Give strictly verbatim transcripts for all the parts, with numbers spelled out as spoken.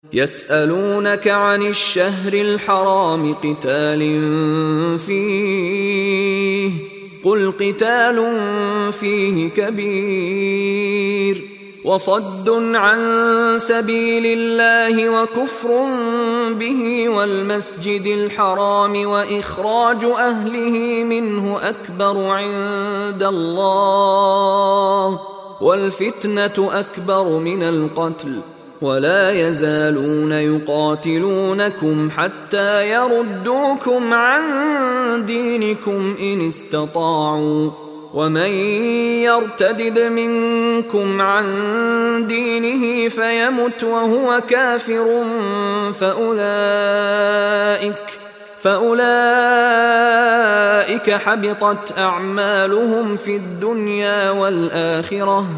يسألونك عن الشهر الحرام قتال فيه قل قتال فيه كبير وصد عن سبيل الله وكفر به والمسجد الحرام وإخراج أهله منه أكبر عند الله والفتنة أكبر من القتل ولا يزالون يقاتلونكم حتى يردوكم عن دينكم إن استطاعوا ومن يرتدد منكم عن دينه فيمت وهو كافر فأولئك فأولئك حبطت أعمالهم في الدنيا والآخرة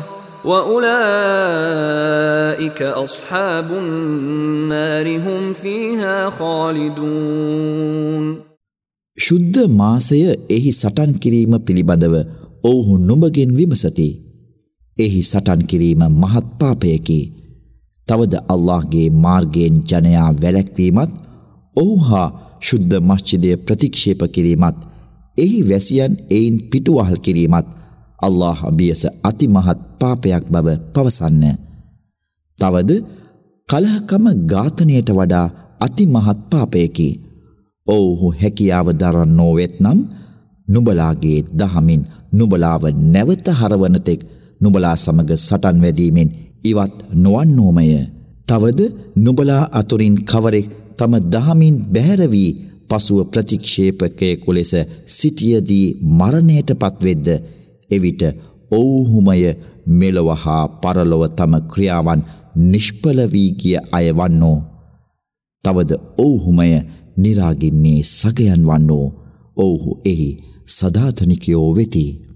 وأولئك أصحاب النار هم فيها خالدون. ශුද්ධ මාසය එහි සටන් කිරීම පිළිබඳව ඔවුහු නුඹගෙන් විමසති. එහි සටන් කිරීම මහත් පාපයකි. තවද අල්ලාහ්ගේ මාර්ගයෙන් ජනයා වැළැක්වීමත් ඔහු හා ශුද්ධ මස්ජිදය ප්‍රතික්ෂේප කිරීමත් එහි වැසියන් එයින් පිටුවහල් කිරීමත් අල්ලාහ් අභියස අතිමහත් පාපයක් බව පවසන්න. තවද කලහකම ඝාතනයට වඩා අතිමහත් පාපයකි. ඔවුහු හැකියාව දරන්නෝ වෙත්නම් නුඹලාගේ දහමින් නුඹලාව නැවත හරවන තෙක් නුඹලා සමග සටන් වැදීමෙන් ඉවත් නොවන්නෝමය. තවද නුඹලා අතුරින් කවරෙක් තම දහමින් බැහැර වී පසුව ප්‍රතික්ෂේපකයෙකු ලෙස සිටියදී මරණයට පත්වෙද්ද එවිට ඔවුහුමය මෙලොව හා පරලොව තම ක්‍රියාවන් නිෂ්ඵල වී ගිය අය වන්නෝ. තවද ඔවුහුමය නිරාගින්නේ සගයන් වන්නෝ. ඔවුහු එහි සදාතනිකයෝ වෙති.